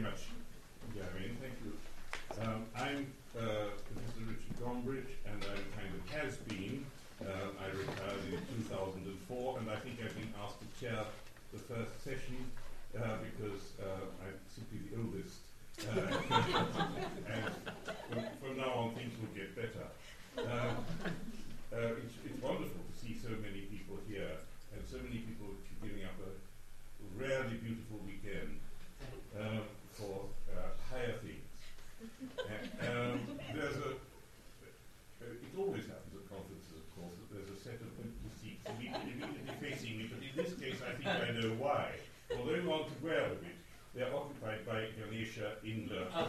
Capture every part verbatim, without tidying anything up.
much, Gavin. Thank you. Um, I'm uh, Professor Richard Gombrich, and I'm kind of has-been. Uh, I retired in two thousand four, and I think I've been asked to chair the first session uh, because uh, I'm simply the oldest. Uh, and from, from now on, things will get better. Um, uh, it's, it's wonderful to see so many people here, and so many people giving up a rarely beautiful weekend um, for uh, higher things. And, um, there's a, uh, it always happens at conferences, of course, that there's a set of empty seats immediately, immediately facing me, but in this case I think I know why. Although on to Guelph a bit, they're occupied by Ganesha, Indra, uh,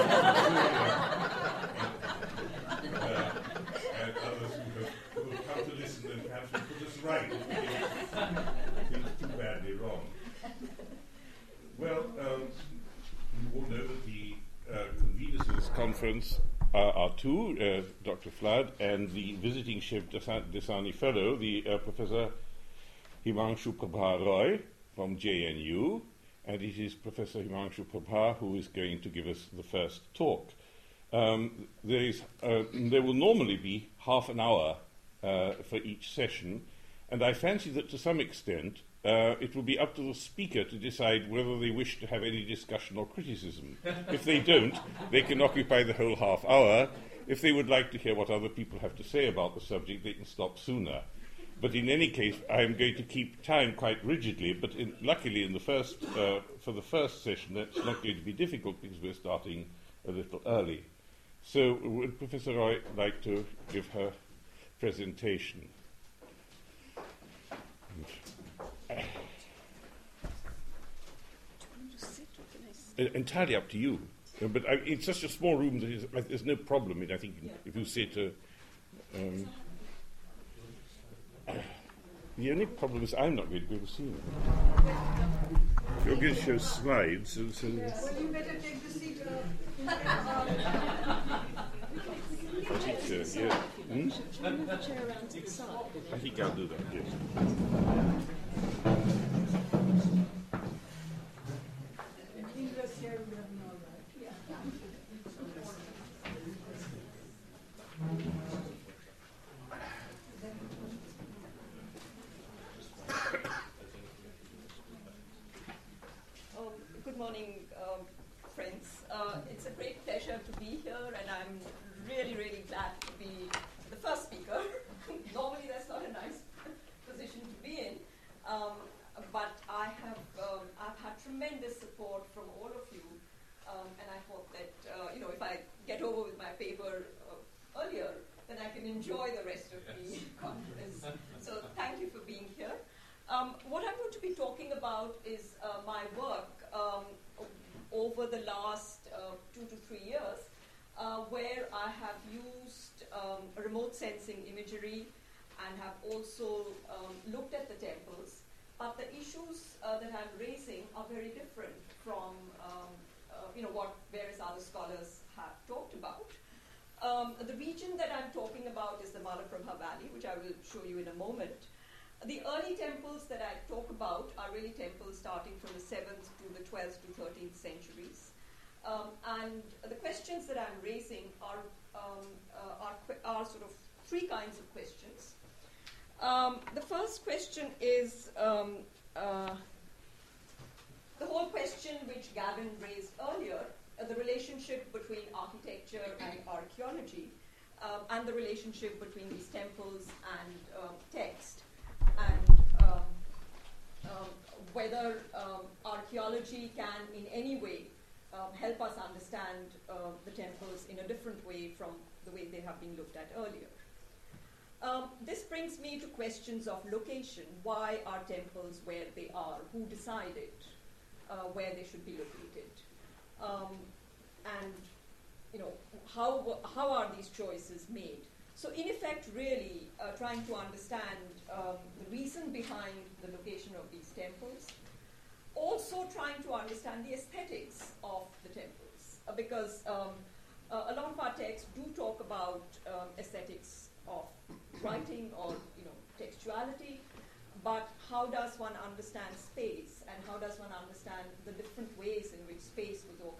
and others who have, who have come to listen and perhaps will put us right if we get things too badly wrong. Well, um, you all know that the uh, conveners of this conference uh, are two, uh, Doctor Flood and the visiting Shiv Desani Fellow, the uh, Professor Himanshu Prabha Roy from J N U, and it is Professor Himanshu Prabha who is going to give us the first talk. Um, there, is, uh, there will normally be half an hour uh, for each session, and I fancy that to some extent uh, it will be up to the speaker to decide whether they wish to have any discussion or criticism. If they don't, they can occupy the whole half hour. If they would like to hear what other people have to say about the subject, they can stop sooner. But in any case, I'm going to keep time quite rigidly, but in, luckily in the first, uh, for the first session, that's not going to be difficult because we're starting a little early. So would Professor Roy like to give her presentation? Uh, entirely up to you. Uh, but I, it's such a small room that is, uh, there's no problem in, I think, yeah. If you sit... Uh, um, The only problem is I'm not going to be able to see them. You're going to show slides. So, so well, you better take the seat. Uh, teacher, yeah. Hmm? Move the chair around to the side. I think I'll do that, yes. English chair would have been all right. Yeah. Good morning, um, friends. Uh, it's a great pleasure to be here, and I'm really, really glad to be the first speaker. Normally, that's not a nice position to be in, um, but I have um, I've had tremendous support from all of you, um, and I hope that uh, you know if I get over with my paper uh, earlier, then I can enjoy the rest of the conference. So, thank you for being here. Um, what I'm going to be talking about is uh, my work um, over the last uh, two to three years, uh, where I have used um, remote sensing imagery and have also um, looked at the temples. But the issues uh, that I'm raising are very different from um, uh, you know what various other scholars have talked about. Um, the region that I'm talking about is the Malaprabha Valley, which I will show you in a moment. The early temples that I talk about are really temples starting from the seventh to the twelfth to thirteenth centuries. Um, and the questions that I'm raising are, um, uh, are, are sort of three kinds of questions. Um, the first question is um, uh, the whole question which Gavin raised earlier, uh, the relationship between architecture and archaeology, um, and the relationship between these temples and um, text. And um, um, whether um, archaeology can in any way um, help us understand uh, the temples in a different way from the way they have been looked at earlier. Um, this brings me to questions of location. Why are temples where they are? Who decided uh, where they should be located? Um, and you know, how, how are these choices made? So in effect, really uh, trying to understand um, the reason behind the location of these temples, also trying to understand the aesthetics of the temples, uh, because um, uh, a lot of our texts do talk about um, aesthetics of writing or you know textuality, but how does one understand space, and how does one understand the different ways in which space was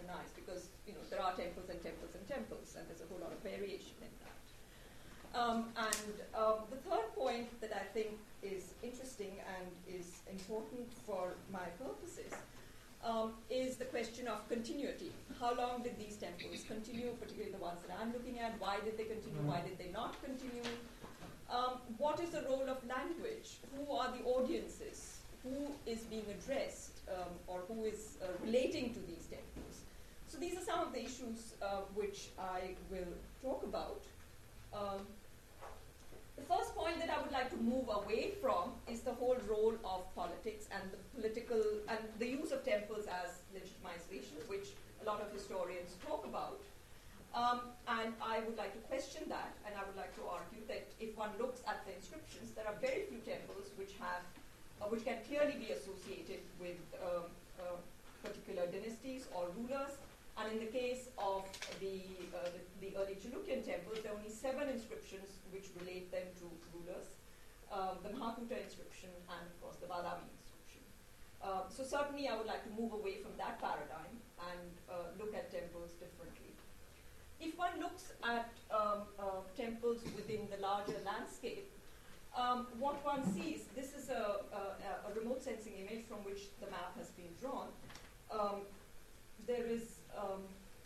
Um, and um, the third point that I think is interesting and is important for my purposes um, is the question of continuity. How long did these temples continue, particularly the ones that I'm looking at? Why did they continue? Why did they not continue? Um, what is the role of language? Who are the audiences? Who is being addressed um, or who is uh, relating to these temples? So these are some of the issues uh, which I will talk about. Um, the first point that I would like to move away from is the whole role of politics and the political and the use of temples as legitimization, which a lot of historians talk about. Um, and I would like to question that, and I would like to argue that if one looks at the inscriptions, there are very few temples which have, uh, which can clearly be associated with um, uh, particular dynasties or rulers. And in the case of the, uh, the, the early Chalukyan temples, there are only seven inscriptions which relate them to rulers. Um, the Mahakuta inscription and, of course, the Badami inscription. Uh, so certainly I would like to move away from that paradigm and uh, look at temples differently. If one looks at um, uh, temples within the larger landscape, um, what one sees, this is a, a, a remote sensing image from which the map has been drawn. Um, there is Um,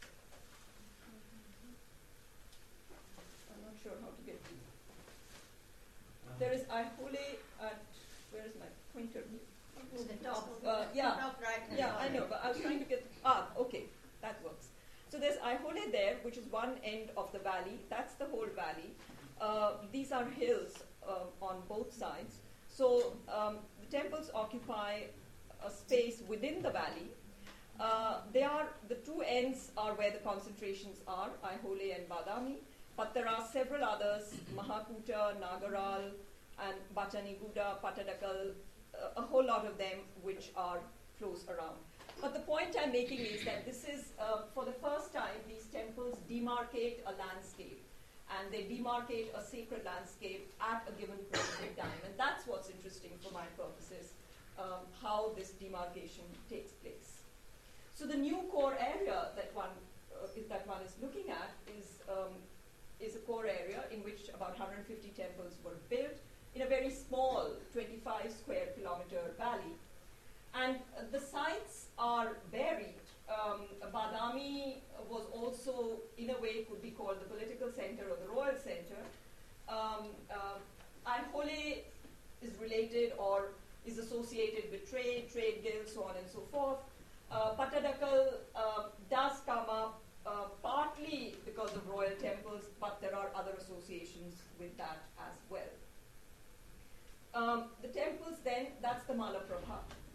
I'm not sure how to get to it. There is Aihole at, where is my pointer? The top, uh, yeah, top right. yeah, I know, but I was trying to get, ah, okay, that works. So there's Aihole there, which is one end of the valley. That's the whole valley. Uh, these are hills uh, on both sides. So um, the temples occupy a space within the valley. Uh, they are, the two ends are where the concentrations are, Aihole and Badami, but there are several others, Mahakuta, Nagaral, and Bachaniguda, Patadakal, uh, a whole lot of them which are close around. But the point I'm making is that this is, uh, for the first time, these temples demarcate a landscape, and they demarcate a sacred landscape at a given point in time. And that's what's interesting for my purposes, um, how this demarcation takes place. So the new core area that one uh, is, that one is looking at is um, is a core area in which about one hundred fifty temples were built in a very small twenty-five square kilometer valley, and uh, the sites are varied. Um, Badami was also, in a way, could be called the political center or the royal center. Um, uh, Aihole is related or is associated with trade, trade guilds, so on and so forth. Uh, Patadakal uh, does come up uh, partly because of royal temples, but there are other associations with that as well. Um, the temples then, that's the Malaprabha,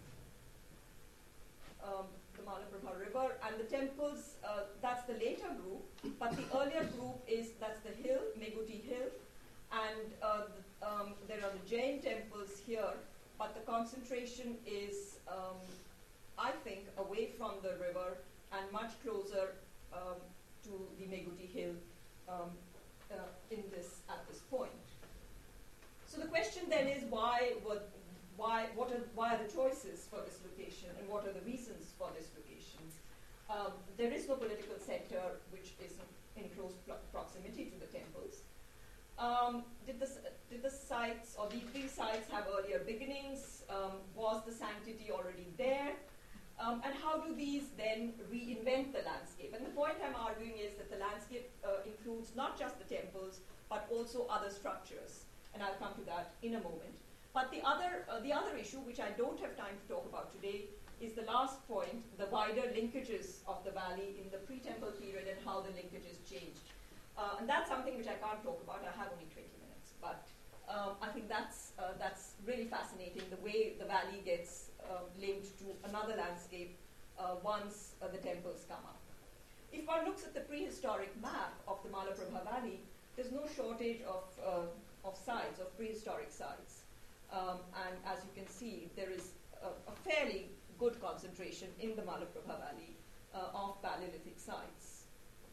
um, the Malaprabha river, and the temples, uh, that's the later group, but the earlier group is, that's the hill, Meguti Hill, and uh, the, um, there are the Jain temples here, but the concentration is um, I think, away from the river and much closer um, to the Meguti Hill um, uh, in this at this point. So the question then is why were, why what are why are the choices for this location and what are the reasons for this location? Um, there is no political center which is in close pro- proximity to the temples. Um, did the did the sites or the, these sites have earlier beginnings? Um, was the sanctity already there? Um, and how do these then reinvent the landscape? And the point I'm arguing is that the landscape uh, includes not just the temples, but also other structures. And I'll come to that in a moment. But the other, uh, the other issue, which I don't have time to talk about today, is the last point, the wider linkages of the valley in the pre-temple period and how the linkages changed. Uh, and that's something which I can't talk about. I have only twenty minutes. But um, I think that's, uh, that's really fascinating, the way the valley gets Uh, linked to another landscape uh, once uh, the temples come up. If one looks at the prehistoric map of the Malaprabha Valley, there's no shortage of, uh, of sites, of prehistoric sites. Um, and as you can see, there is a, a fairly good concentration in the Malaprabha Valley uh, of Paleolithic sites.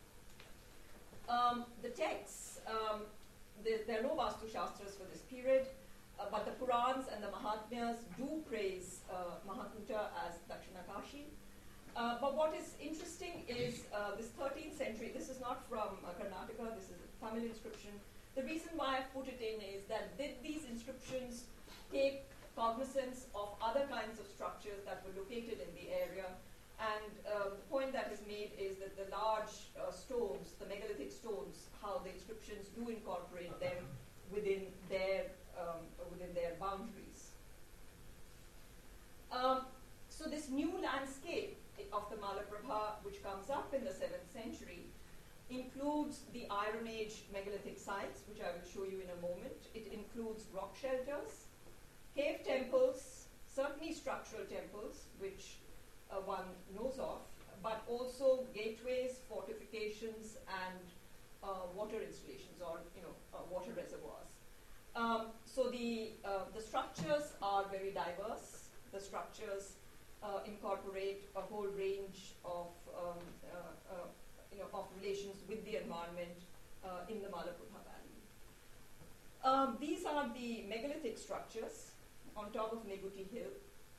Um, the texts, um, the, there are no Vastu Shastras for this period. Uh, but the Purans and the Mahatmyas do praise uh, Mahakuta as Dakshinakashi. Uh, but what is interesting is uh, this thirteenth century, this is not from uh, Karnataka, this is a Tamil inscription. the reason why I've put it in is that did these inscriptions take cognizance of other kinds of structures that were located in the area? And uh, the point that is made is that the large uh, stones, the megalithic stones, how the inscriptions do incorporate them within their um, within their boundaries. Um, so this new landscape of the Malaprabha, which comes up in the seventh century, includes the Iron Age megalithic sites, which I will show you in a moment. It includes rock shelters, cave temples, certainly structural temples, which uh, one knows of, but also gateways, fortifications, and uh, water installations, or you know, uh, water reservoirs. Um, so the uh, the structures are very diverse. The structures uh, incorporate a whole range of um, uh, uh, you know of relations with the environment uh, in the Malaprabha Valley. Um, these are the megalithic structures on top of Neguti Hill.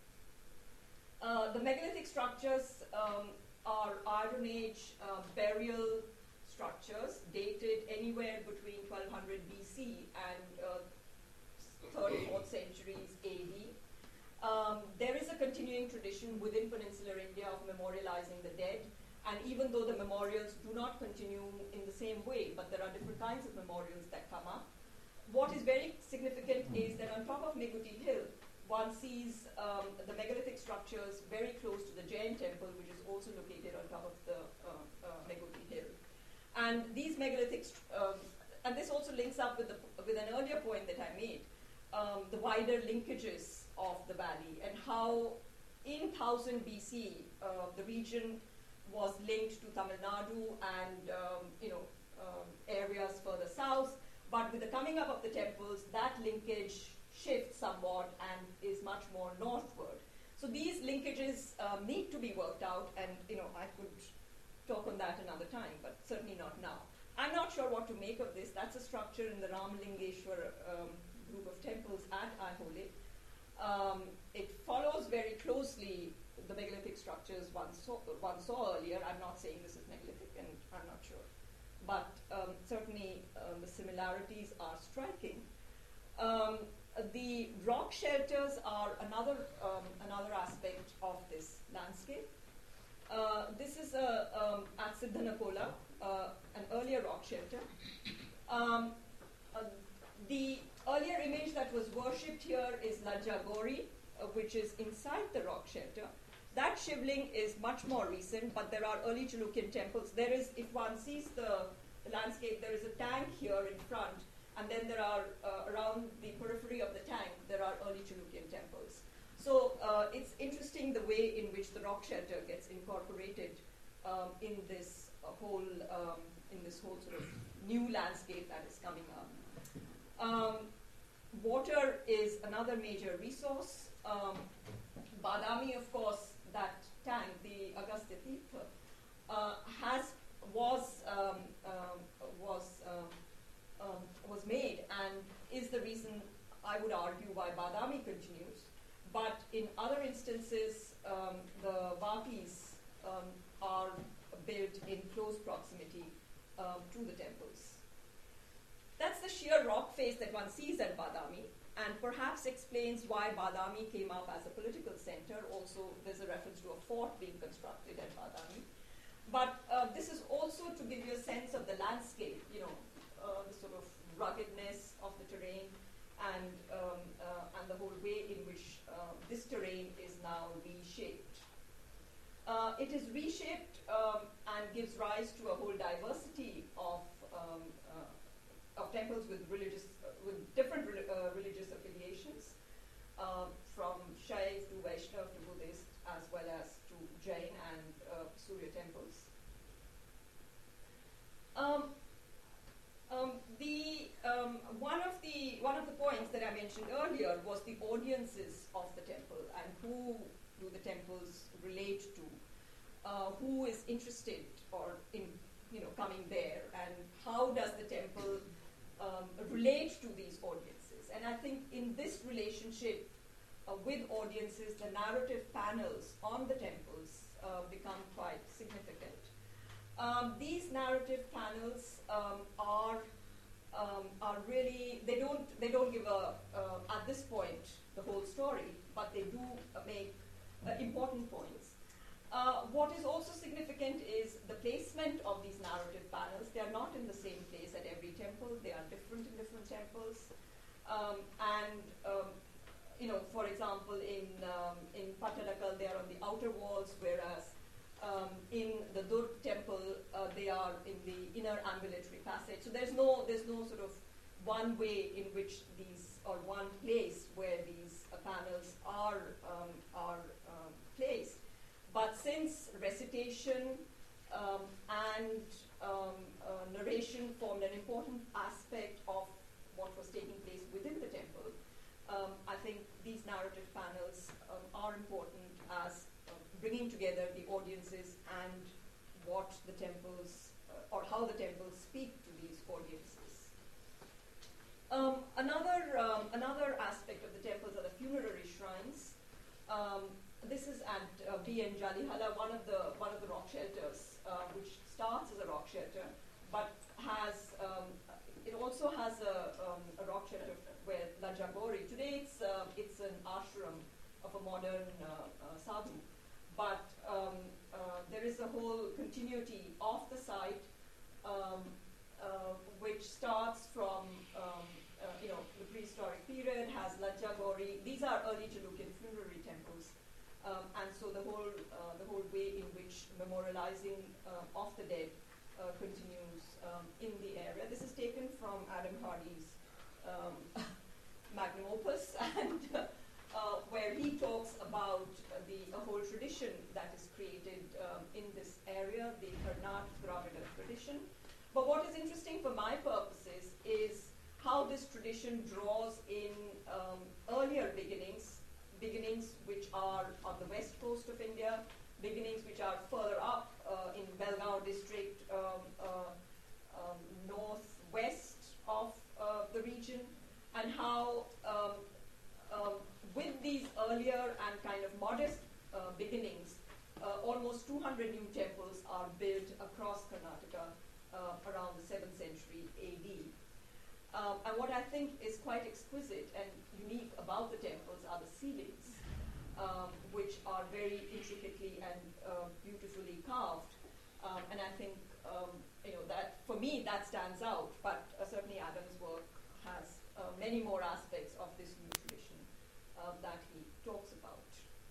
Uh, the megalithic structures um, are Iron Age uh, burial structures dated anywhere between twelve hundred B C and uh, third and fourth centuries A D. Um, there is a continuing tradition within peninsular India of memorializing the dead, and even though the memorials do not continue in the same way, but there are different kinds of memorials that come up. What is very significant is that on top of Neguti Hill, one sees um, the megalithic structures very close to the Jain temple, which is also located on top of the uh, uh, Neguti Hill. And these megalithic, st- um, and this also links up with, the, with an earlier point that I made, um, the wider linkages of the valley, and how in one thousand B C uh, the region was linked to Tamil Nadu and um, you know um, areas further south, but with the coming up of the temples, that linkage shifts somewhat and is much more northward. So these linkages um, need to be worked out, and you know I could talk on that another time, but certainly not now. I'm not sure what to make of this. That's a structure in the Ramalingeshwar um, group of temples at Aihole. Um, it follows very closely the megalithic structures one saw, one saw earlier. I'm not saying this is megalithic, and I'm not sure. But um, certainly um, the similarities are striking. Um, the rock shelters are another, um, another aspect of this landscape. Uh, this is a, um, at Siddhanakola, uh, an earlier rock shelter. Um, uh, the earlier image that was worshipped here is Lajjagori, uh, which is inside the rock shelter. That shivling is much more recent, but there are early Chalukyan temples. There is, if one sees the, the landscape, there is a tank here in front, and then there are, uh, around the periphery of the tank, there are early Chalukyan temples. So uh, it's interesting the way in which the rock shelter gets incorporated um, in this uh, whole um, in this whole sort of new landscape that is coming up. Um, water is another major resource. Um, Badami, of course, that tank, the Agastya Tirtha, uh, has was um, um, was um, um, was made and is the reason, I would argue, why Badami continues. But in other instances, um, the Vapis um, are built in close proximity um, to the temples. That's the sheer rock face that one sees at Badami, and perhaps explains why Badami came up as a political center. Also, there's a reference to a fort being constructed at Badami. But uh, this is also to give you a sense of the landscape, you know, uh, the sort of ruggedness of the terrain, and um, uh, and the whole way in which uh, this terrain is now reshaped. Uh, it is reshaped um, and gives rise to a whole diversity of um, uh, of temples with religious uh, with different re- uh, religious affiliations, uh, from Shaiv to Vaishnav to Buddhist, as well as to Jain and uh, Surya temples. Um, Um, the um, one of the one of the points that I mentioned earlier was the audiences of the temple, and who do the temples relate to, uh, who is interested or in you know coming there, and how does the temple um, relate to these audiences? And I think in this relationship uh, with audiences, the narrative panels on the temples uh, become quite significant. Um, these narrative panels um, are um, are really, they don't, they don't give a, uh, at this point, the whole story, but they do uh, make uh, important points. Uh, what is also significant is the placement of these narrative panels. They are not in the same place at every temple. They are different in different temples. Um, and, um, you know, for example, in, um, in Pattadakal, they are on the outer walls, whereas um, in the Durg temple, uh, they are in the inner ambulatory passage. So there's no, there's no sort of one way in which these, or one place where these uh, panels are, um, are um, placed. But since recitation um, and um, uh, narration formed an important aspect of what was taking place within the temple, um, I think these narrative panels um, are important as uh, bringing together the audiences and what the temples, uh, or how the temples speak to these audiences. Um, another, um, another aspect of the temples are the funerary shrines. Um, This is at uh, B N Jalihala, one of the one of the rock shelters, uh, which starts as a rock shelter, but has um, it also has a, um, a rock shelter where Lajagori. Today it's uh, it's an ashram of a modern uh, uh, sadhu, but um, uh, there is a whole continuity of the site, um, uh, which starts from um, uh, you know the prehistoric period, has Lajagori. These are early Chalukyan funerary temples. Um, and so the whole uh, the whole way in which memorializing uh, of the dead uh, continues um, in the area. This is taken from Adam Hardy's um, magnum opus, and uh, uh, where he talks about uh, the a whole tradition that is created um, in this area, the Karnat Dravida tradition. But what is interesting for my purposes is how this tradition draws in um, earlier beginnings. Beginnings which are on the west coast of India, beginnings which are further up uh, in Belgaum district, um, uh, um, northwest of uh, the region, and how um, um, with these earlier and kind of modest uh, beginnings, uh, almost two hundred new temples are built across Karnataka uh, around the seventh century A D. Um, and what I think is quite exquisite and unique about the temples are the ceilings, um, which are very intricately and uh, beautifully carved. Um, and I think, um, you know, that for me that stands out. But uh, certainly Adam's work has uh, many more aspects of this new tradition uh, that he talks about.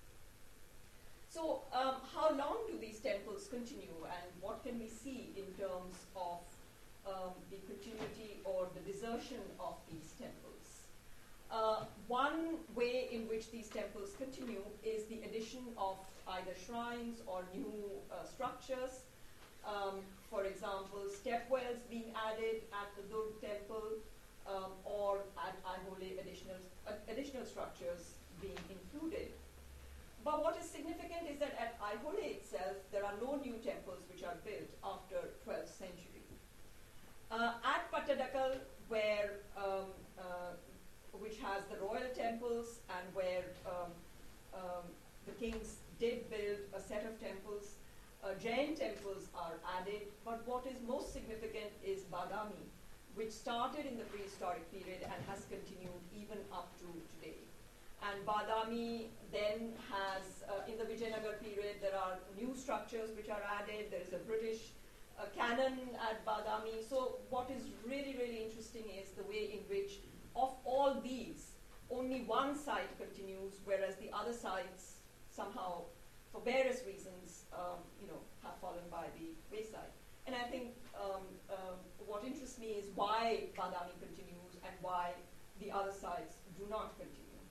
So, um, how long do these temples continue, and what can we see in terms of Um, the continuity or the desertion of these temples? Uh, one way in which these temples continue is the addition of either shrines or new uh, structures. Um, for example, stepwells being added at the Durg temple, um, or at Aihole additional, uh, additional structures being included. But what is significant is that at Aihole itself, there are no new temples which are built after twelfth century. Uh, at Pattadakal, where um, uh, which has the royal temples and where um, um, the kings did build a set of temples, uh, Jain temples are added. But what is most significant is Badami, which started in the prehistoric period and has continued even up to today. And Badami then has, uh, in the Vijayanagar period, there are new structures which are added. There is a British a canon at Badami. So what is really, really interesting is the way in which of all these, only one site continues, whereas the other sites somehow, for various reasons, um, you know, have fallen by the wayside. And I think um, um, what interests me is why Badami continues and why the other sites do not continue.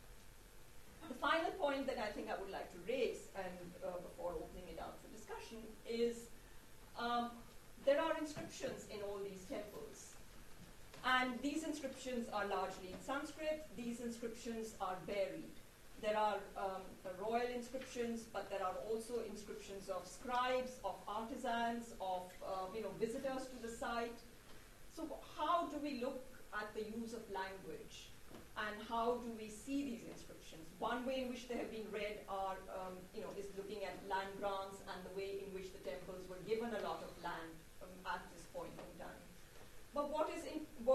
The final point that I think I would like to raise, and uh, before opening it out for discussion, is Um, there are inscriptions in all these temples. And these inscriptions are largely in Sanskrit. These inscriptions are varied. There are um, royal inscriptions, but there are also inscriptions of scribes, of artisans, of uh, you know, visitors to the site. So how do we look at the use of language? And how do we see these inscriptions? One way in which they have been read are, um, you know, is looking at land grants and the way in which the temples were given a lot of land um, at this point in time. But what is in,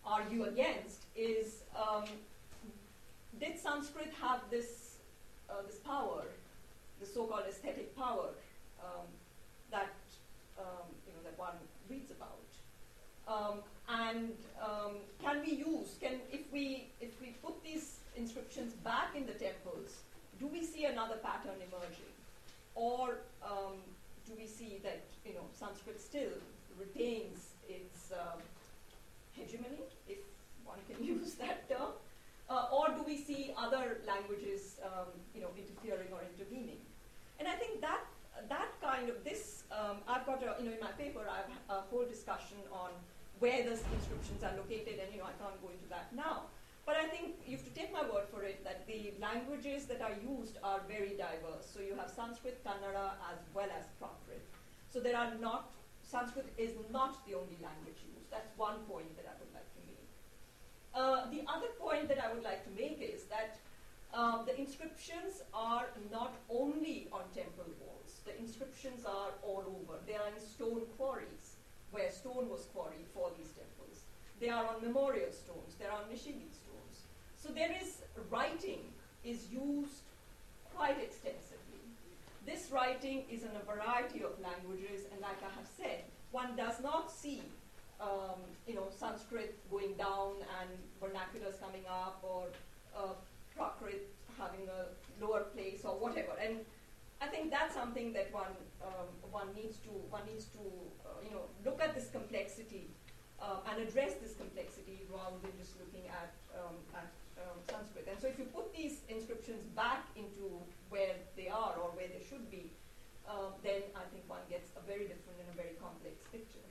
argue against is, um, did Sanskrit have this, uh, this power, the so-called aesthetic power um, that, um, you know, that one reads about? Um, and um, can we use, can, if we, if we put these inscriptions back in the temples, do we see another pattern emerging? Or um, do we see that, you know, Sanskrit still retains its um, hegemony, if one can use that term? Uh, or do we see other languages, um, you know, interfering or intervening? And I think that that kind of this, um, I've got a, you know, in my paper, I have a whole discussion on where those inscriptions are located, and, you know, I can't go into that now. But I think you have to take my word for it that the languages that are used are very diverse. So you have Sanskrit, Kannada, as well as Prakrit. So there are not, Sanskrit is not the only language used. That's one point that I would like to make. Uh, the other point that I would like to make is that um, the inscriptions are not only on temple walls. The inscriptions are all over. They are in stone quarries, where stone was quarried for these temples. They are on memorial stones. They are on Nishigi stones. So there is, writing is used quite extensively. This writing is in a variety of languages, and like I have said, one does not see um, you know, Sanskrit going down and vernaculars coming up, or uh, Prakrit having a lower place, or whatever. And I think that's something that one um, one needs to one needs to uh, you know, look at this complexity uh, and address this complexity rather than just looking at um, at um, Sanskrit. And so, if you put these inscriptions back into where they are or where they should be, uh, then I think one gets a very different and a very complex picture.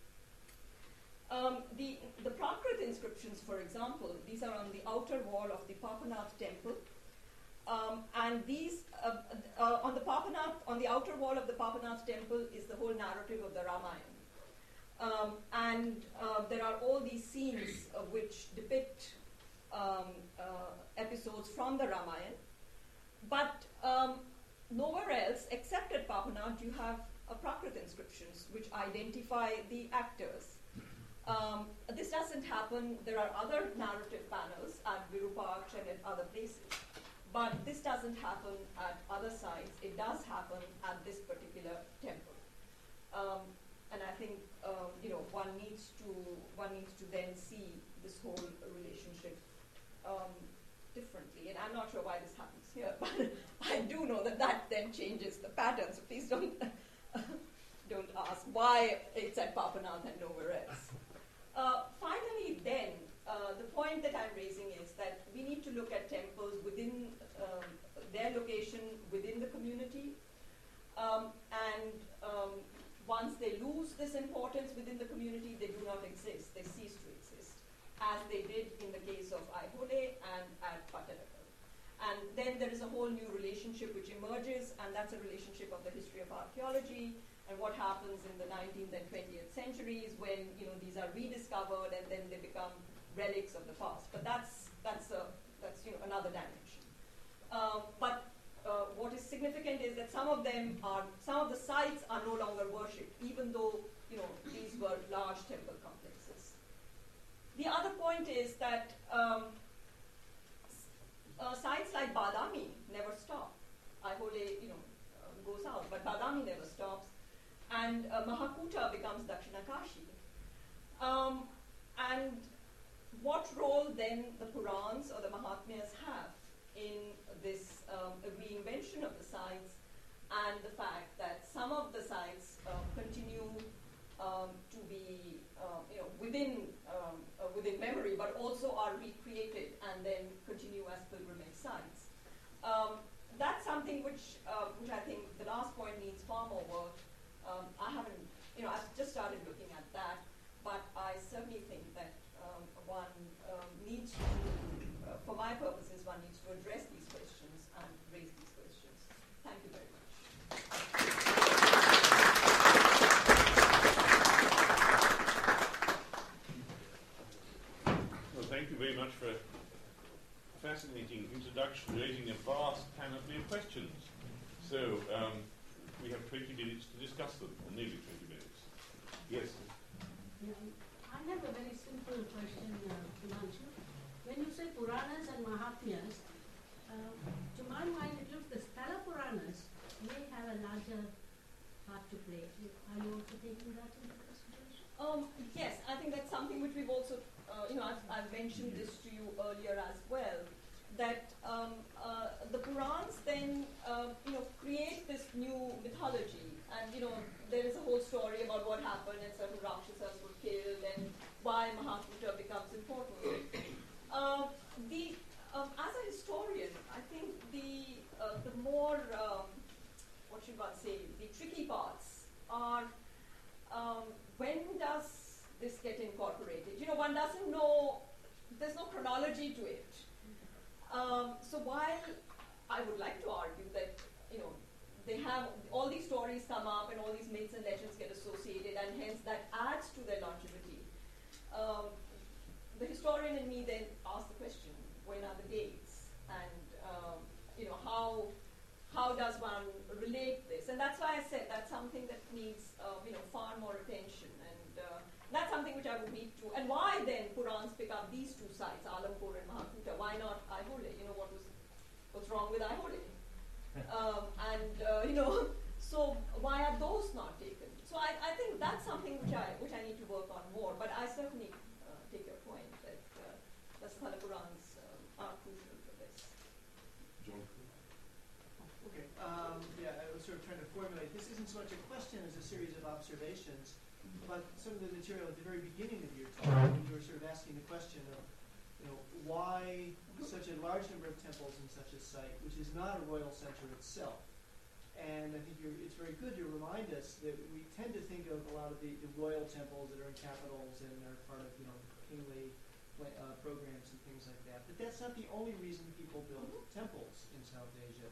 Um, the the Prakrit inscriptions, for example, these are on the outer wall of the Papanath temple. Um, and these, uh, uh, on the Papanath, on the outer wall of the Papanath temple is the whole narrative of the Ramayana. Um, and uh, there are all these scenes uh, which depict um, uh, episodes from the Ramayana. But um, nowhere else, except at Papanath, you have uh, Prakrit inscriptions which identify the actors. Um, this doesn't happen. There are other narrative panels at Virupaksha and at other places. But this doesn't happen at other sites. It does happen at this particular temple. Um, and I think um, you know, one needs to one needs to then see this whole relationship um, differently. And I'm not sure why this happens here, but I do know that that then changes the pattern. So please don't don't ask why it's at Papanath and nowhere else. Uh, finally, then, uh, the point that I'm raising is that we need to look at temples within um, their location within the community. Um, and um, once they lose this importance within the community, they do not exist. They cease to exist, as they did in the case of Aihole and at Pattalakal. And then there is a whole new relationship which emerges, and that's a relationship of the history of archaeology, and what happens in the nineteenth and twentieth centuries when, you know, these are rediscovered and then they become relics of the past. But that's that's a, that's you know, another dimension. Um, but uh, what is significant is that some of them are some of the sites are no longer worshipped, even though, you know, these were large temple complexes. The other point is that um, uh, sites like Badami never stop. Aihole, you know, uh, goes out, but Badami never stops. And uh, Mahakuta becomes Dakshinakashi. Um, and what role then the Purans or the Mahatmyas have in this um, reinvention of the sites, and the fact that some of the sites uh, continue um, to be uh, you know, within, um, uh, within memory, but also are recreated and then continue as pilgrimage sites. Um, that's something which, uh, which I think the last point needs far more work. Um, I haven't, you know, I've just started looking at that, but I certainly think that um, one um, needs to, uh, for my purposes, one needs to address these questions and raise these questions. Thank you very much. Well, thank you very much for a fascinating introduction, raising a vast panoply of questions. So, um, we have twenty minutes to discuss them, or nearly twenty minutes. Yes? I have a very simple question, uh, Himanshu. When you say Puranas and Mahatmyas, uh, to my mind it looks the Sthala Puranas may have a larger part to play. Are you also taking that into consideration? Um, yes, I think that's something which we've also, uh, you know, I've, I've mentioned this to you earlier as well, that um, uh, the Purans then, uh, you know, create this new mythology. And, you know, there is a whole story about what happened and certain Rakshasas were killed and why Mahatmya becomes important. Uh, the, um, as a historian, I think the, uh, the more, um, what should one say, the tricky parts are um, when does this get incorporated? You know, one doesn't know, there's no chronology to it. Um, so while I would like to argue that, you know, they have, all these stories come up and all these myths and legends get associated and hence that adds to their longevity. Um, the historian in me then asks the question, when are the dates? And, um, you know, how how does one relate this? And that's why I said that's something that needs, uh, you know, far more attention. And uh, that's something which I would need to, and why then Purans pick up these two sites, Alampur and Mahakuta? Why not Aihole? You know, what was, what's wrong with Aihole? Um, and, uh, you know, so why are those not taken? So I, I think that's something which I which I need to work on more, but I certainly uh, take your point that uh, the Sthala Purans um, are crucial for this. John? Okay, um, yeah, I was sort of trying to formulate, this isn't so much a question as a series of observations, but some of the material at the very beginning of your talk, when you were sort of asking the question of, you know, why such a large number of temples in such a site, which is not a royal center itself. And I think you're, it's very good to remind us that we tend to think of a lot of the, the royal temples that are in capitals and are part of, you know, kingly uh, programs and things like that. But that's not the only reason people build temples in South Asia.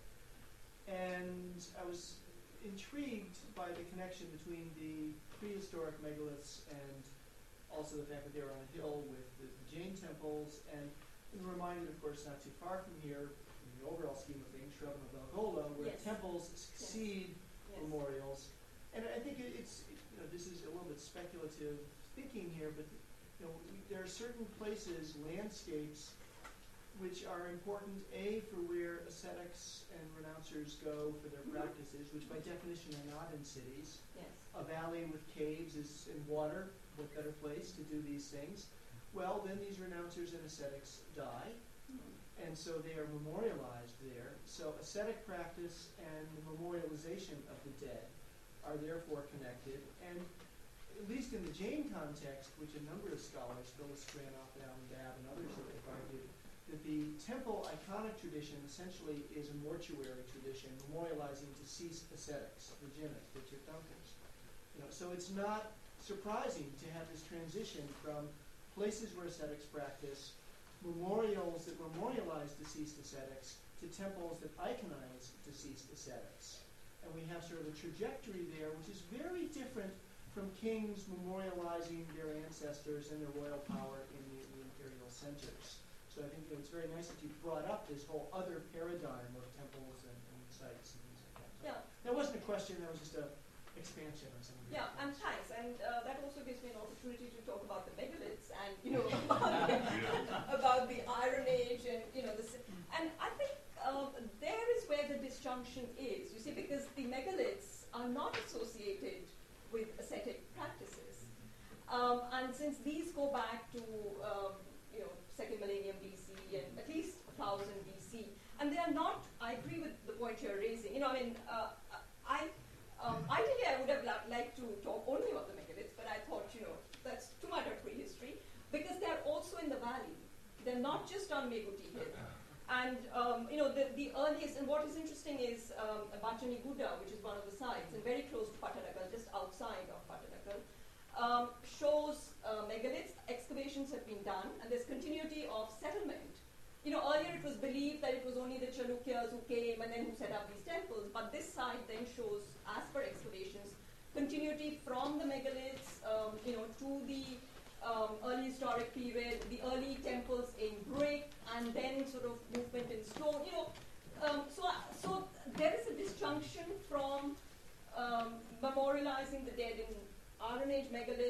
And I was intrigued by the connection between the prehistoric megaliths and also the fact that they were on a hill with the, the Jain temples, and I'm reminded, of course, not too far from here, in the overall scheme of things, Shravanabelagola, where Yes. temples succeed Yes. memorials. And I think it, it's, you know, this is a little bit speculative thinking here, but you know, we, there are certain places, landscapes, which are important, A, for where ascetics and renouncers go for their Mm-hmm. practices, which by definition are not in cities. Yes. A valley with caves is in water. What better place to do these things? Well, then these renouncers and ascetics die, Mm-hmm. and so they are memorialized there. So ascetic practice and the memorialization of the dead are therefore connected. And at least in the Jain context, which a number of scholars, Phyllis Stranoff and Alan Babb and others have argued, that the temple iconic tradition essentially is a mortuary tradition, memorializing deceased ascetics, the Jinnahs, the Tirthankars. You know, so it's not surprising to have this transition from places where ascetics practice, memorials that memorialize deceased ascetics, to temples that iconize deceased ascetics. And we have sort of a trajectory there which is very different from kings memorializing their ancestors and their royal power in the, the imperial centers. So I think you know, it's very nice that you brought up this whole other paradigm of temples and, and sites and things like that. So Yeah. that wasn't a question, that was just a expansion on some of your Yeah, and points. thanks. And uh, that also gives me an opportunity to talk about the megaliths and, you know, about, the, about the Iron Age and, you know, this. And I think um, there is where the disjunction is, you see, because the megaliths are not associated with ascetic practices. Um, and since these go back to, um, you know, second millennium B C and at least one thousand B C, and they are not, I agree with the point you're raising. You know, I mean, uh, I, um, ideally I would have li- liked to talk only about the megaliths, but I thought, you know, that's too much of prehistory, because they're also in the valley. They're not just on Meguti Hill. And, um, you know, the, the earliest, and what is interesting is um, Bachani Guda, which is one of the sites, and very close to Pattanakal, just outside of Pattanakal, um, shows uh, megaliths. Excavations have been done, and there's continuity of settlement. You know, earlier it was believed that it was only the Chalukyas who came and then who set up these temples, but this site then shows, as per excavations, continuity from the megaliths, um, you know, to the um, early historic period, the early temples in brick, and then sort of movement in stone. You know, um, so so there is a disjunction from um, memorializing the dead in Iron Age megaliths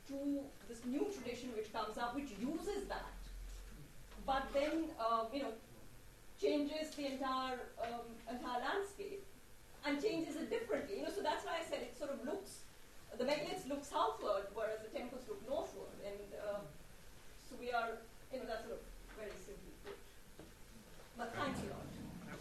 to this new tradition which comes up, which uses that, but then uh, you know changes the entire um, entire landscape and changes it differently. You know, so that's why I said it sort of looks, the megaliths look southward, whereas the temples look northward, and uh, so we are, you know, that's sort of very simply put. But thanks a lot.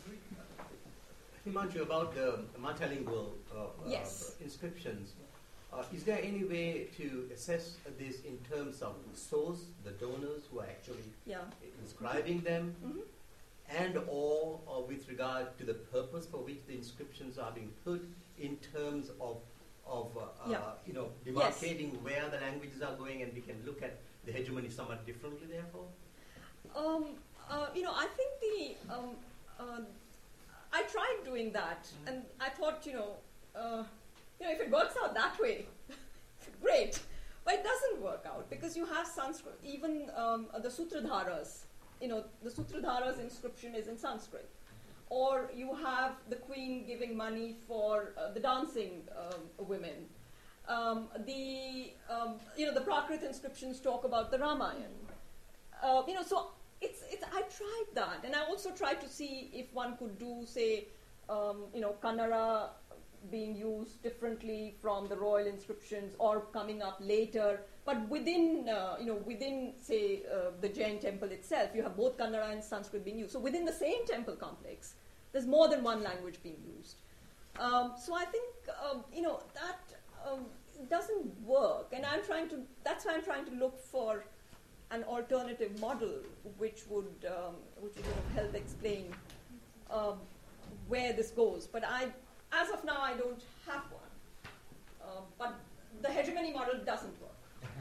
Himanshu, about the multilingual uh, Yes. uh, inscriptions, uh, is there any way to assess this in terms of the source, the donors who are actually Yeah. inscribing them, Mm-hmm. and or, or with regard to the purpose for which the inscriptions are being put in terms of, of uh, Yeah. uh, you know, Yes. demarcating where the languages are going, and we can look at the hegemony somewhat differently, therefore? Um, uh, you know, I think the um, uh, I tried doing that, Mm-hmm. and I thought, you know, uh, you know, if it works out that way, great. But it doesn't work out because you have Sanskrit. Even um, uh, the Sutradharas, you know, the Sutradharas inscription is in Sanskrit, or you have the queen giving money for uh, the dancing um, women. Um, the um, you know the Prakrit inscriptions talk about the Ramayana. Uh, you know, so it's it's. I tried that, and I also tried to see if one could do, say, um, you know, Kannada being used differently from the royal inscriptions, or coming up later. But within, uh, you know, within say uh, the Jain temple itself, you have both Kannada and Sanskrit being used. So within the same temple complex, there's more than one language being used. Um, so I think um, you know that um, doesn't work, and I'm trying to. That's why I'm trying to look for an alternative model which would um, which would sort of help explain um, where this goes. But I, as of now, I don't have one. Uh, but the hegemony model doesn't work.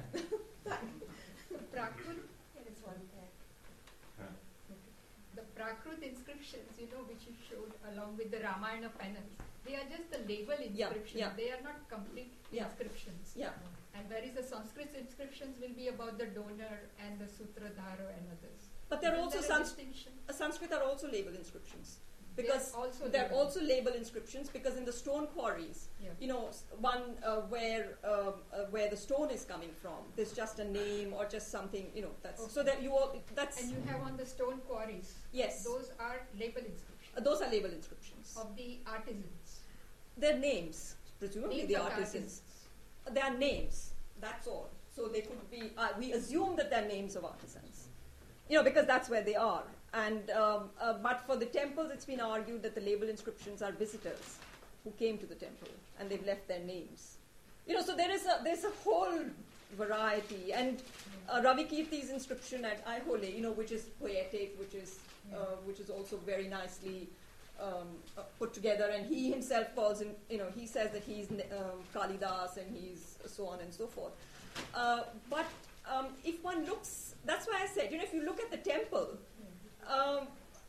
The Prakrut, There is one there. Huh? the Prakrut inscriptions, you know, which you showed along with the Ramayana panels, they are just the label Yeah, inscriptions. yeah. They are not complete Yeah. inscriptions. Yeah. And whereas the Sanskrit inscriptions will be about the donor and the Sutradhara and others. But there are Isn't also there a Sans- distinction? uh, Sanskrit are also label inscriptions. They are Because also they're label. also label inscriptions because in the stone quarries, Yeah. you know, s- one uh, where um, uh, where the stone is coming from, there's just a name or just something, you know. That's so Okay. that you all that's And you have on the stone quarries. yes, Those are label inscriptions uh, those are label inscriptions. of the artisans. They're names, presumably Names the of the artisans. Uh, They are names. That's all. So they could be. Uh, we assume that they're names of artisans, you know, because that's where they are. And um, uh, but for the temples, it's been argued that the label inscriptions are visitors who came to the temple and they've left their names. You know, so there is a there's a whole variety. And uh, Ravi Kirti's inscription at Aihole, you know, which is poetic, which is uh, which is also very nicely um, uh, put together. And he himself calls him, you know, he says that he's um, Kalidas and he's so on and so forth. Uh, but um, if one looks, that's why I said, you know, if you look at the temple. Um,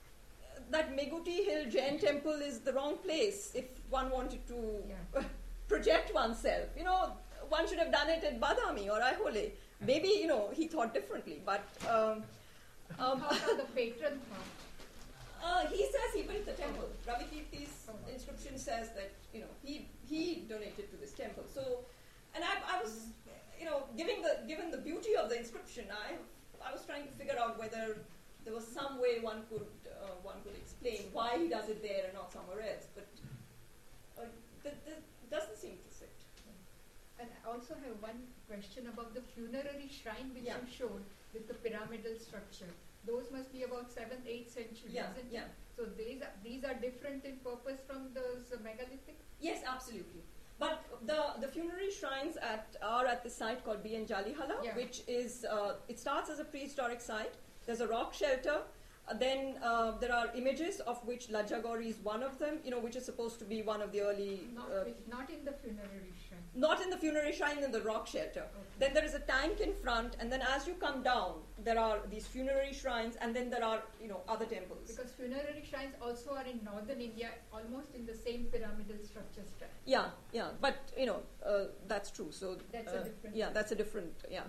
that Meguti Hill Jain temple is the wrong place if one wanted to Yeah. project oneself. You know, one should have done it at Badami or Aihole. Maybe, you know, he thought differently, but um, um, How about the patron thought? uh, he says he built the temple. Ravi Kirti's Okay. inscription says that, you know, he he donated to this temple. So, and I, I was, you know, giving the given the beauty of the inscription, I I was trying to figure out whether there was some way one could uh, one could explain why he does it there and not somewhere else, but uh, that, that doesn't seem to fit. And I also have one question about the funerary shrine which Yeah. you showed with the pyramidal structure. Those must be about seventh, eighth century, Yeah, isn't yeah. it? So these are, these are different in purpose from those uh, megalithic? Yes, absolutely. But the the funerary shrines at are at the site called B N Jalihala, Yeah. which is uh, it starts as a prehistoric site. There's a rock shelter. Uh, then uh, there are images of which Lajjagori is one of them. You know, which is supposed to be one of the early. Not, Uh, with, not in the funerary shrine. not in the funerary shrine, in the rock shelter. Okay. Then there is a tank in front, and then as you come down, there are these funerary shrines, and then there are you know other temples. Because funerary shrines also are in northern India, almost in the same pyramidal structure style. Yeah, yeah, but you know uh, that's true. So That's uh, a different. yeah, that's a different yeah.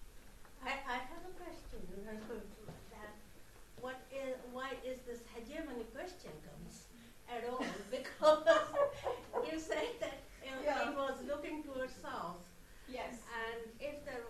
I, I have a question. That what is, why is this hegemony question comes at all? Because you said that uh, Yeah. it was looking towards south, Yes. and if there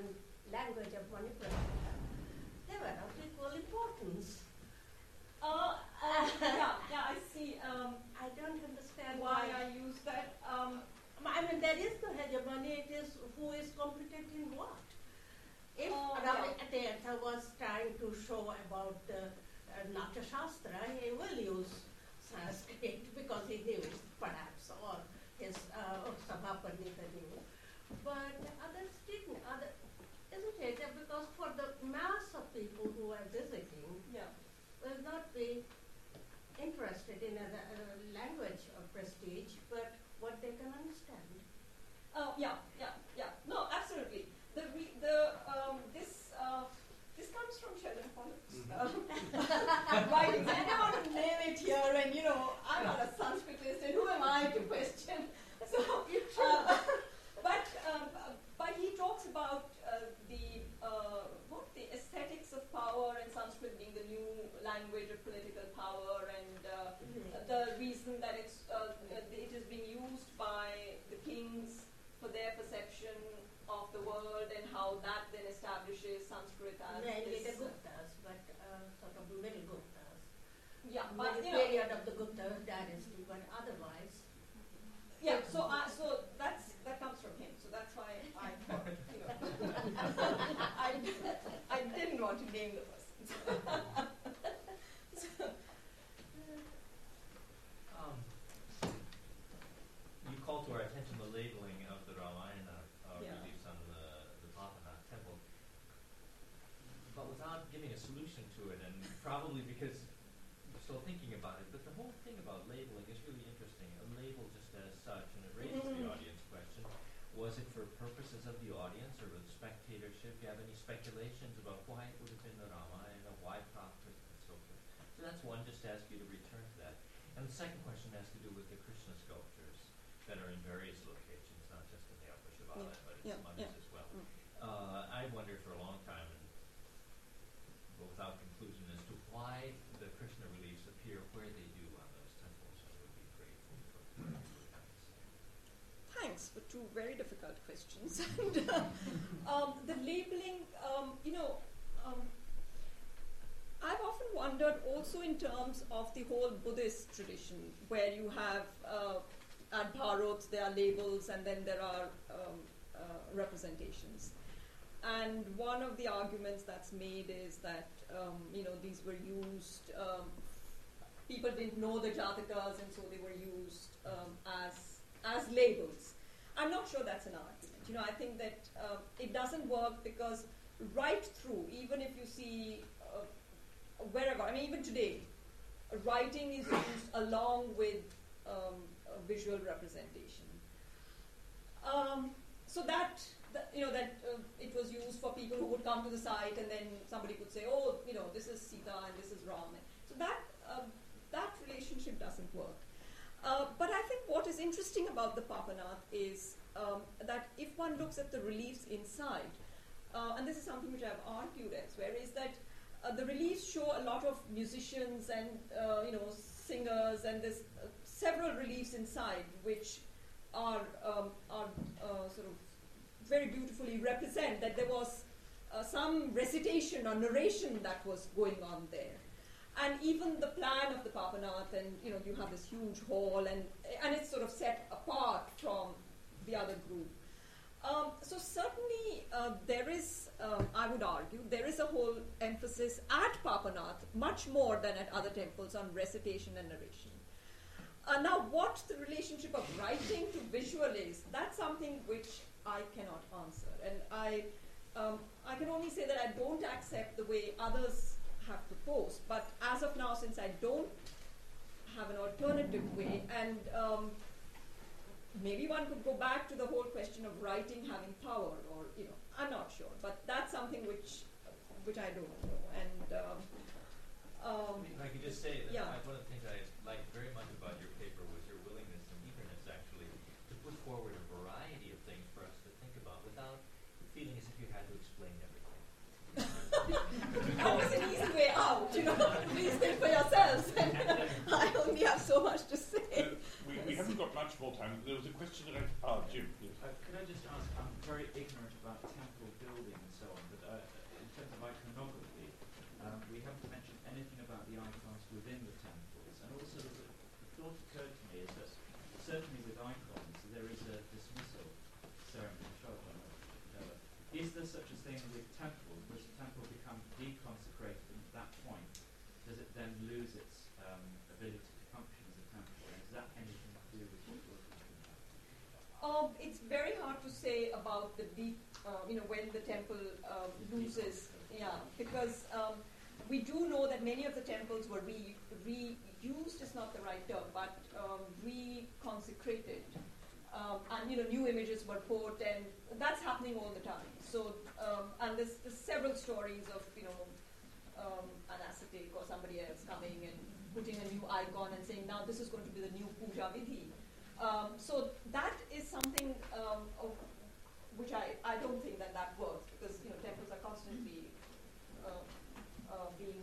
and language of Manipur, they were of equal importance. Uh, uh, yeah, yeah, I see. Um, I don't understand why why. I use that. Um, I mean, there is no hegemony. It is who is competent in what. If Oh, Ravi Atyatha was trying to show about uh, uh, Natya Shastra, he will use Sanskrit because he knew it, perhaps, or his uh, Sabha Pandita knew. But others didn't. Other, isn't it? Because for the mass of people who are visiting, yeah. will not be interested in a, a language of prestige, but what they can understand. Oh, yeah, yeah, yeah. No, absolutely. The re- the um, this uh, this comes from Sheldon Pollock's uh, writings. I don't want to name it here, and you know, I'm not a Sanskritist, and who am I to question? So, uh, but um, uh, but he talks about uh, the uh, what the aesthetics of power and Sanskrit being the new language of political power, and uh, the reason that it's uh, it is being used by the kings for their perception of the world, and how that then establishes Sanskrit as Mainly this. the Guptas, but uh, sort of middle Guptas. Yeah, but Middle you know, period of the Gupta dynasty, but otherwise. yeah. So I so that's that comes from him. So that's why I thought, you know, I I didn't want to name the persons. So, Um, you called to our attention the labeling of the Ramayana uh, Yeah. reliefs on the, the Papanath temple, but without giving a solution to it, and probably because you're still thinking about it, but the whole thing about labeling is really interesting. A label just as such, and it raises the Mm. audience question, was it for purposes of the audience or with spectatorship? Do you have any speculations about why it would have been the Ramayana, why Prophet, and so forth? So that's one, just to ask you to return to that. And the second question has to do with the Krishna sculptures that are in various locations, not just in the Upper Shivala, Yeah, but in yeah, some others yeah. as well. Mm. Uh, I wondered for a long time, and but without conclusion, as to why the Krishna reliefs appear where they do on those temples. I would be grateful for what you would have to say. Thanks for two very difficult questions. And, uh, um, the labeling, um, you know, um, I've often wondered also in terms of the whole Buddhist tradition, where you have uh, at Bharot there are labels and then there are um, uh, representations. And one of the arguments that's made is that um, you know these were used. Um, people didn't know the Jatakas, and so they were used um, as as labels. I'm not sure that's an argument. You know, I think that uh, it doesn't work because right through, even if you see uh, wherever, I mean, even today, writing is used along with um, a visual representation. Um, so that, that, you know, that uh, it was used for people who would come to the site, and then somebody could say, oh, you know, this is Sita and this is Ram. So that uh, that relationship doesn't work. Uh, but I think what is interesting about the Papanath is um, that if one looks at the reliefs inside, uh, and this is something which I've argued elsewhere, is that uh, the reliefs show a lot of musicians and uh, you know singers, and there's uh, several reliefs inside which are um, are uh, sort of very beautifully represent that there was uh, some recitation or narration that was going on there. And even the plan of the Papanath, and you know, you have this huge hall, and and it's sort of set apart from the other group. Um, so certainly uh, there is, um, I would argue, there is a whole emphasis at Papanath, much more than at other temples, on recitation and narration. Uh, now, what the relationship of writing to visual is, that's something which I cannot answer, and I um, I can only say that I don't accept the way others have proposed, but as of now, since I don't have an alternative way, and um, maybe one could go back to the whole question of writing having power, or you know, I'm not sure, but that's something which which I don't know. And um, um, If I could just say that yeah. I, one of the things I liked very much about your paper was your willingness and eagerness, actually, to put forward a variety of things for us to think about without feeling as if you had to explain everything. that was an easy way out, you know. Please think for yourselves. I only have so much to say. Uh, we, we haven't got much more time. There was a question that I... Ah, Jim. Yes. Uh, could I just ask, I'm very ignorant about temple building, saying the temple, does the temple become deconsecrated at that point? Does it then lose its um, ability to function as a temple? And is that anything to do with what we're talking about? Um, it's very hard to say about the deep, uh, you know, when the temple um, loses, yeah, because um, we do know that many of the temples were re- reused, is not the right term, but um, reconsecrated. Um, and, you know, new images were put, and that's happening all the time. So, um, and there's, there's several stories of, you know, um, an ascetic or somebody else coming and putting a new icon and saying, now this is going to be the new puja vidhi. Um, so that is something um, of which I, I don't think that that works, because, you know, temples are constantly uh, uh, being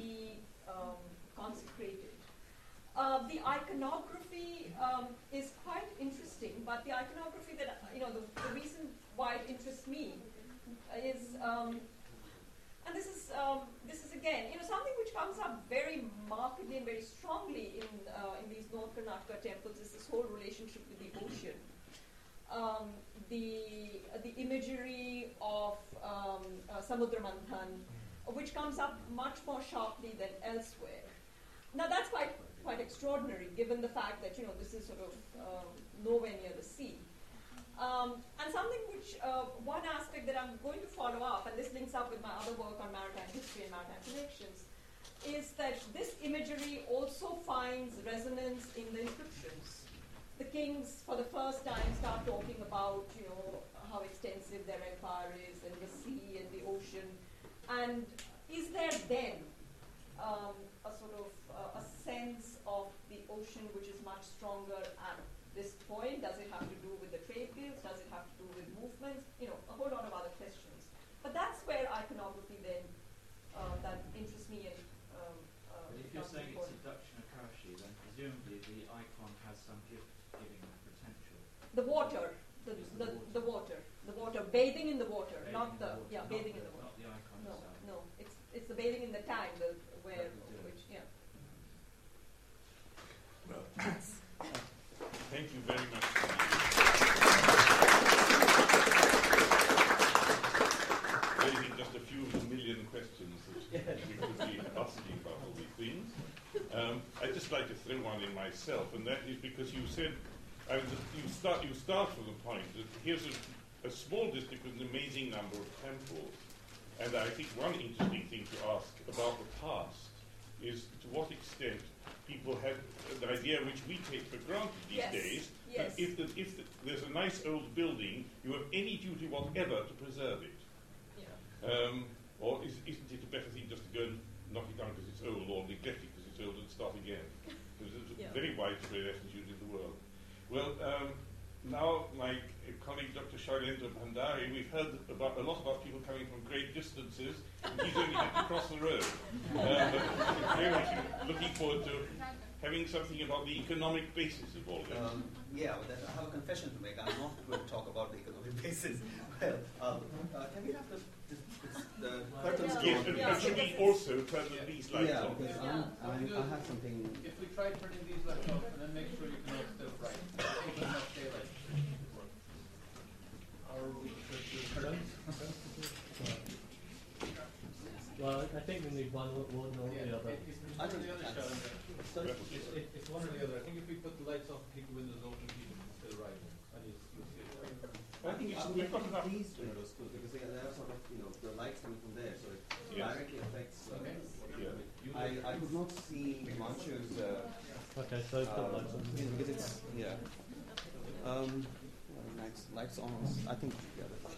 re-consecrated. Um, uh, the iconography um, is quite interesting, but the iconography that, you know, the, the reason why it interests me is, um, and this is, um, this is again, you know, something which comes up very markedly and very strongly in, uh, in these North Karnataka temples is this whole relationship with the ocean. Um, the, uh, the imagery of um, uh, Samudra Manthan, which comes up much more sharply than elsewhere. Now that's quite quite extraordinary, given the fact that, you know, this is sort of um, nowhere near the sea. Um, and something which, uh, one aspect that I'm going to follow up, and this links up with my other work on maritime history and maritime connections, is that this imagery also finds resonance in the inscriptions. The kings, for the first time, start talking about, you know, how extensive their empire is, and the sea and the ocean. And is there then um, a sort of uh, a sense of the ocean which is much stronger at this point? Does it have to do with the trade deals? Does it have to do with movements? You know, a whole lot of other questions. But that's where iconography then, uh, that interests me. And, um, uh, but if you're saying it's a Dakshina-Kashi, then presumably the icon has some gift-giving potential. The water, the, the, the, the water, the water, bathing in the water, Bathing not the, the water, yeah, not bathing the, in the water. Not the icon No, itself. no, it's it's the bathing in the tank, the, where, which, yeah. Well, thank you very much. Raising just a few million questions that we could be asking about all these things. Um, I'd just like to throw one in myself, and that is because you said, I was, you start you start from the point that here's a, a small district with an amazing number of temples. And I think one interesting thing to ask about the past is to what extent people have the idea which we take for granted these Yes. days, Yes. that if, the, if the, there's a nice old building, you have any duty whatever to preserve it. Yeah. Um, or is, isn't it a better thing just to go and knock it down because it's old, or neglect it because it's old and start again? Because there's a Yeah. very widespread attitude in the world. Well, um, now my colleague Doctor Shailendra Bhandari, we've heard about, a lot about people coming from great distances, and he's only had to cross the road. Uh, but very much looking forward to having something about the economic basis of all this. Um, yeah, but then I have a confession to make. I'm not going to talk about the economic basis. Well, um, uh, can we have the, the, the, the curtains Yeah. Yes, drawn? and, Yeah. and should we also turn Yeah. these lights Yeah, on? because Yeah. I'm, I, I have something. If we try turning these lights off and then make sure you can all still bright, give them enough daylight. Or we could do curtains. Well, I think we need one, one or Yeah, the other. it- it's I one or think the other, that's- Sharon. So, It's, it, it's one or the other. I think if we put the lights off, keep the windows open, people can still ride. And you, you'll see it. I think you Uh, should we've make got enough. these windows too, because they, they are sort of, you know, the lights coming from there, so it Yes. directly affects. Uh, Okay. Yeah. You I, I could not see Manchu's. Uh, Okay, so put uh, lights on. because it's yeah. Um, well, lights, lights on. I think yeah.